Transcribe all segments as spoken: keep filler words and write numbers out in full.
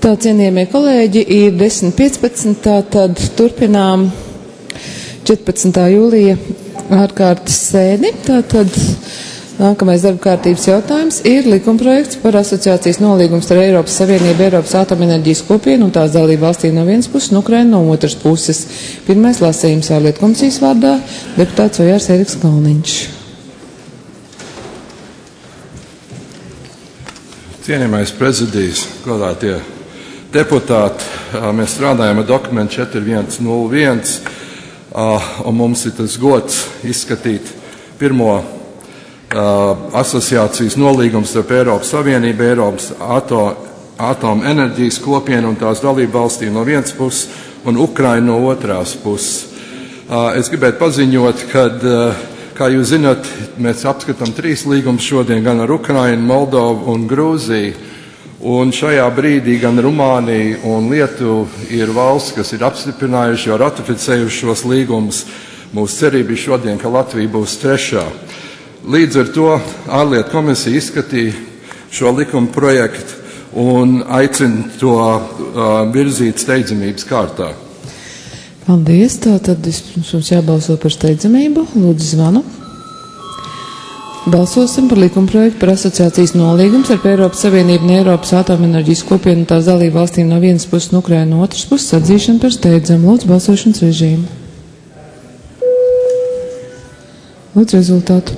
Tā, cienījamie kolēģi, ir desmit piecpadsmit, tad turpinām četrpadsmitā jūlija ārkārtas sēdi. Tātad nākamais darba kārtības jautājums ir likumprojekts par asociācijas nolīgumu starp Eiropas Savienību, Eiropas atomenerģijas kopienu un tās dalību valstīm no vienas puses un Ukrainu no otras puses. Pirmais lasījums ārlietu komisijas vārdā deputāts Ojārs Eriks Kalniņš. Cienījamais prezidijs, godātie deputāti, mēs strādājam ar dokumentu četri viens nulle viens, un mums ir tas gods izskatīt pirmo asociācijas nolīgumu starp Eiropas Savienību, Eiropas ato, atomenerģijas kopienu un tās dalību valstīm no vienas puses un Ukrainu no otrās puses. Es gribētu paziņot, ka, kā jūs zināt, mēs apskatām trīs līgumus šodien gan ar Ukrainu, Moldovu un Grūziju. Un šajā brīdī gan Rumānija un Lietuva ir valsts, kas ir apstiprinājuši, jau ratificējuši šos līgumus. Mūsu cerība ir šodien, ka Latvija būs trešā. Līdz ar to ārlietu komisija izskatīja šo likuma projektu un aicina to uh, virzīt steidzamības kārtā. Paldies. Tātad mums jābalso par steidzamību. Lūdzu, zvanu. Balsosim par likumprojektu par asociācijas nolīgumu starp Eiropas Savienību un Eiropas atomenerģijas kopienu un tās dalību valstīm no vienas puses un Ukrainu no otras puses atzīšanu par steidzamu. Lūdzu, balsošanas režīmu. Lūdzu, rezultātu.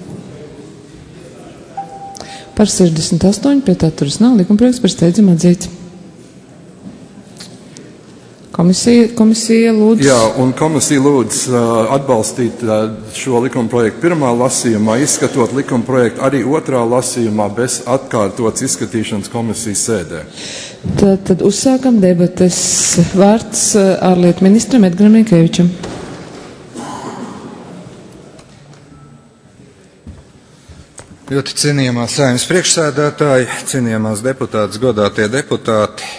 Par sešdesmit astoņi, pret atturas nav, likumprojekts par steidzamu atzīts. Komisija, komisija lūdz. Jā, un komisija lūdz uh, atbalstīt uh, šo likuma projektu pirmā lasījumā, izskatot likuma projektu arī otrā lasījumā bez atkārtotas izskatīšanas komisijas sēdē. Tad, tad uzsākam debates. Vārds uh, ārlietu ministram Edgaram Rinkēvičam. Ļoti cienījamā Saeimas priekšsēdētāji, cienījamās deputātas, godātie deputāti.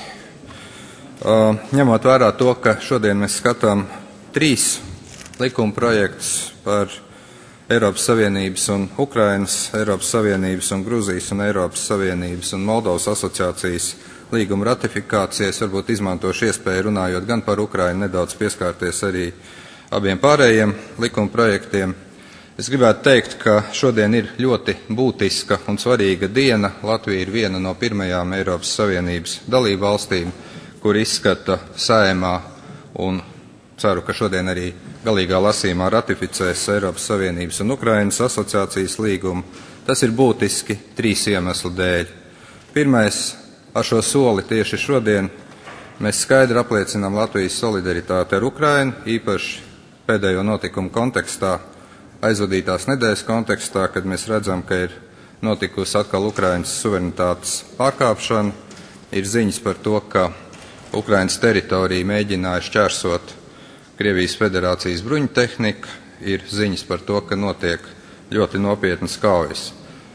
Uh, ņemot vērā to, ka šodien mēs skatām trīs likuma projektus par Eiropas Savienības un Ukrainas, Eiropas Savienības un Gruzijas un Eiropas Savienības un Moldovas asociācijas līguma ratifikācijas, varbūt izmantošu iespēju runājot gan par Ukrainu, nedaudz pieskārties arī abiem pārējiem likuma projektiem. Es gribētu teikt, ka šodien ir ļoti būtiska un svarīga diena. Latvija ir viena no pirmajām Eiropas Savienības dalību valstīm, kur izskata Saeimā un ceru, ka šodien arī galīgā lasījumā ratificēs Eiropas Savienības un Ukrainas asociācijas līgumu. Tas ir būtiski trīs iemeslu dēļ. Pirmais, ar šo soli tieši šodien mēs skaidri apliecinām Latvijas solidaritāti ar Ukrainu, īpaši pēdējo notikumu kontekstā, aizvadītās nedēļas kontekstā, kad mēs redzam, ka ir notikusi atkal Ukrainas suverenitātes pārkāpšana, ir ziņas par to, ka Ukrainas teritoriju mēģināja šķērsot Krievijas Federācijas bruņu tehnika, ir ziņas par to, ka notiek ļoti nopietnas kaujas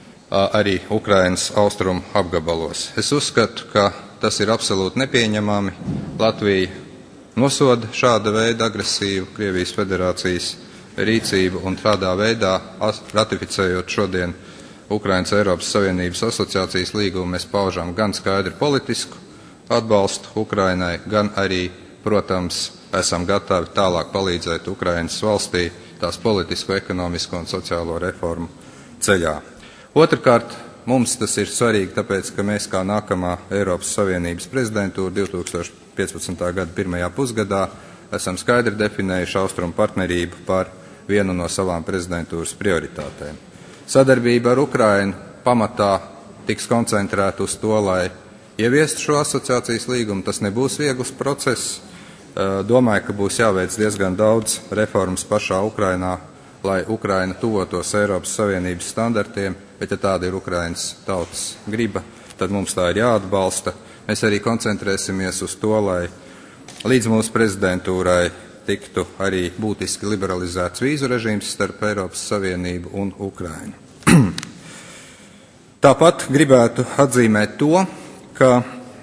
arī Ukrainas austrumu apgabalos. Es uzskatu, ka tas ir absolūti nepieņemami. Latvija nosoda šāda veida agresīvu Krievijas Federācijas rīcību un tādā veidā, ratificējot šodien Ukrainas Eiropas Savienības asociācijas līgumu, mēs paužam gan skaidri politisku atbalstu Ukrainai, gan arī, protams, esam gatavi tālāk palīdzēt Ukrainas valstī tās politisko, ekonomisko un sociālo reformu ceļā. Otrkārt, mums tas ir svarīgi, tāpēc, ka mēs kā nākamā Eiropas Savienības prezidentūra divi tūkstoši piecpadsmitā gada pirmajā pusgadā esam skaidri definējuši austrumu partnerību par vienu no savām prezidentūras prioritātēm. Sadarbība ar Ukrainu pamatā tiks koncentrēta uz to, lai ieviestu šo asociācijas līgumu. Tas nebūs viegls process. Domāju, ka būs jāveic diezgan daudz reformas pašā Ukrainā, lai Ukraina tuvotos Eiropas Savienības standartiem, bet ja tāda ir Ukrainas tautas griba, tad mums tā ir jāatbalsta. Mēs arī koncentrēsimies uz to, lai līdz mūsu prezidentūrai tiktu arī būtiski liberalizēts vīzu režīms starp Eiropas Savienību un Ukrainu. Tāpat gribētu atzīmēt to, ka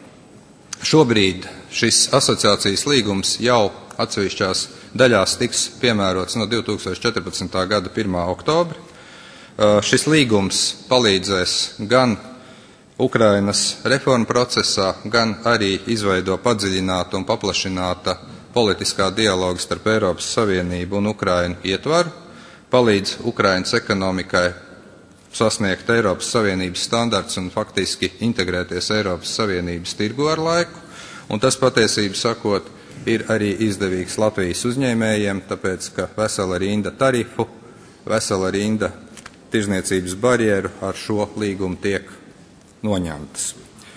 šobrīd šis asociācijas līgums jau atsevišķās daļās tiks piemērots no divi tūkstoši četrpadsmitā gada pirmā oktobra. Šis līgums palīdzēs gan Ukrainas reformu procesā, gan arī izveido padziļinātu un paplašināta politiskā dialoga starp Eiropas Savienību un Ukrainu ietvaru, palīdz Ukrainas ekonomikai sasniegt Eiropas Savienības standarts un faktiski integrēties Eiropas Savienības tirgu ar laiku, un tas patiesību sakot ir arī izdevīgs Latvijas uzņēmējiem, tāpēc, ka vesela rinda tarifu, vesela rinda tirzniecības barjeru ar šo līgumu tiek noņemtas.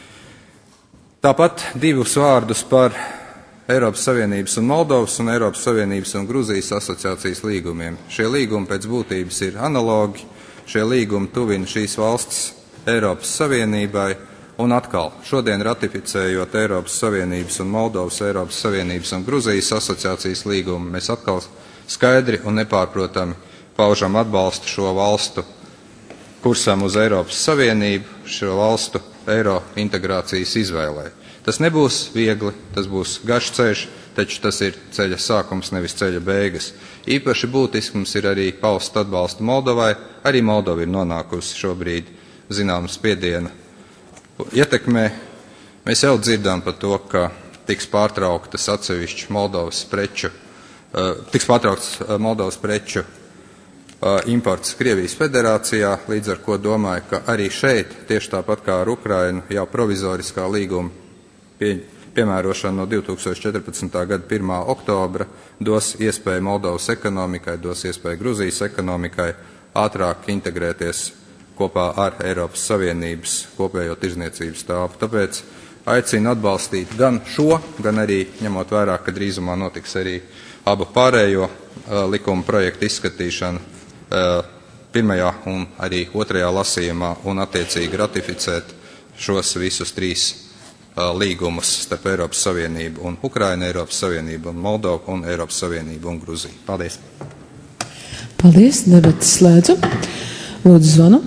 Tāpat divus vārdus par Eiropas Savienības un Moldovas un Eiropas Savienības un Gruzijas asociācijas līgumiem. Šie līgumi pēc būtības ir analogi, šie līgumi tuvina šīs valstis Eiropas Savienībai, un atkal šodien ratificējot Eiropas Savienības un Moldovas, Eiropas Savienības un Gruzijas asociācijas līgumu, mēs atkal skaidri un nepārprotami paužam atbalstu šo valstu kursam uz Eiropas Savienību, šo valstu eiro integrācijas izvēlē. Tas nebūs viegli, tas būs garš ceļš, taču tas ir ceļa sākums, nevis ceļa beigas. Īpaši būtiski mums ir arī paust atbalstu Moldovai. Arī Moldova ir nonākusi šobrīd zināma spiediena ietekmē. Mēs jau dzirdām par to, ka tiks pārtrauktas atsevišķu Moldovas preču, uh, tiks pārtrauktas uh, Moldovas preču uh, imports Krievijas federācijā, līdz ar ko domāju, ka arī šeit, tieši tāpat kā ar Ukrainu, jau provizoriskā līguma pie, piemērošana no divi tūkstoši četrpadsmitā gada pirmā oktobra dos iespēju Moldovas ekonomikai, dos iespēju Gruzijas ekonomikai ātrāk integrēties kopā ar Eiropas Savienības kopējo tirzniecības telpu. Tāpēc aicinu atbalstīt gan šo, gan arī ņemot vērā, ka drīzumā notiks arī abu pārējo uh, likuma projektu izskatīšana uh, pirmajā un arī otrajā lasījumā un attiecīgi ratificēt šos visus trīs uh, līgumus starp Eiropas Savienību un Ukrainu, Eiropas Savienību un Moldovu un Eiropas Savienību un Gruziju. Paldies! Paldies! Debates slēdzu. Lūdzu zvanu.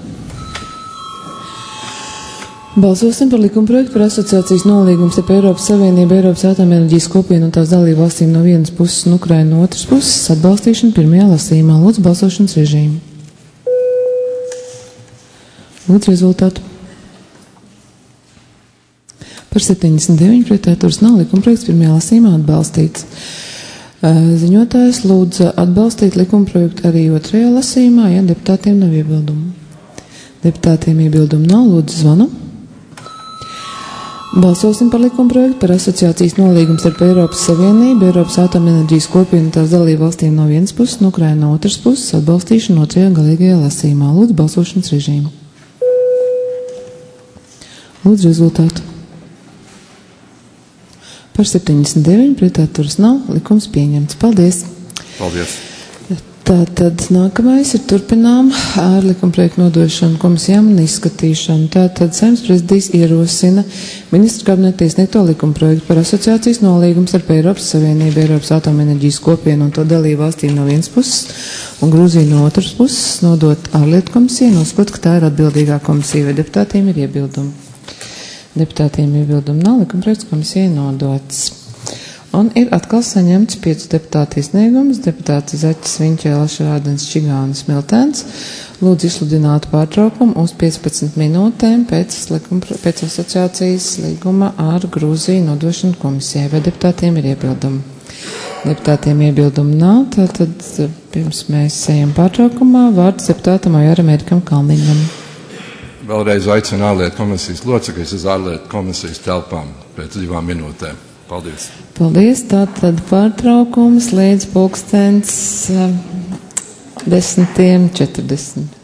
Balsosim par likumprojektu par asociācijas nolīgumu starp Eiropas Savienību, Eiropas atomenerģijas kopienu un tās dalību valstīm no vienas puses un Ukrainu no otras puses atbalstīšanu pirmajā lasījumā. Lūdzu balsošanas režīmu. Lūdzu rezultātu. Par septiņdesmit deviņi pret atturas nav, likumprojekts pirmajā lasījumā atbalstīts. Ziņotājs lūdza atbalstīt likumprojektu arī otrajā lasījumā, ja deputātiem nav iebildumu. Deputātiem iebildumu nav, lūdzu zvanu. Balsosim par likumprojektu par asociācijas nolīgumu starp Eiropas Savienību, Eiropas atomenerģijas kopienu un tās dalību valstīm no vienas puses un Ukrainu no otras puses atbalstīšanu otrajā galīgajā lasījumā. Lūdzu balsošanas režīmu. Lūdzu rezultātu. Par septiņdesmit deviņi pret atturas nav, likums pieņemts. Paldies! Paldies! Tātad nākamais ir turpinām ar likumprojektu nodošanu komisijām un izskatīšanu. Tātad Saeimas prezidijs ierosina ministru kabineta iesniegto likumprojektu par asociācijas nolīgumu starp Eiropas Savienību, Eiropas atomenerģijas kopienu un to dalību valstīm no vienas puses un Grūziju no otras puses nodot ārlietu komisijai, nosakot, ka tā ir atbildīgā komisija, vai deputātiem ir iebildumi. Deputātiem iebildumi nav, likumprojekts komisijai nodots. Un ir atkal saņemts piecu deputātu iesniegums, deputāti Zaķis, Viņķēla, Šarādens, Čigānis, Miltēns. Lūdzu izsludināt pārtraukumu uz piecpadsmit minūtēm pēc, likuma, pēc asociācijas līguma ar Grūziju nodošanu komisijai. Vai deputātiem ir iebildumi? Deputātiem iebildumi nav, tātad pirms mēs ejam pārtraukumā, vārds deputātam Ojaram Erikam Kalniņam. Vēlreiz aicinu ārlietu komisijas locekļus uz ārlietu komisijas telpām pēc divām minūtēm. Paldies. Paldies. Tātad pārtraukums līdz pulkstens desmitiem četrdesmit.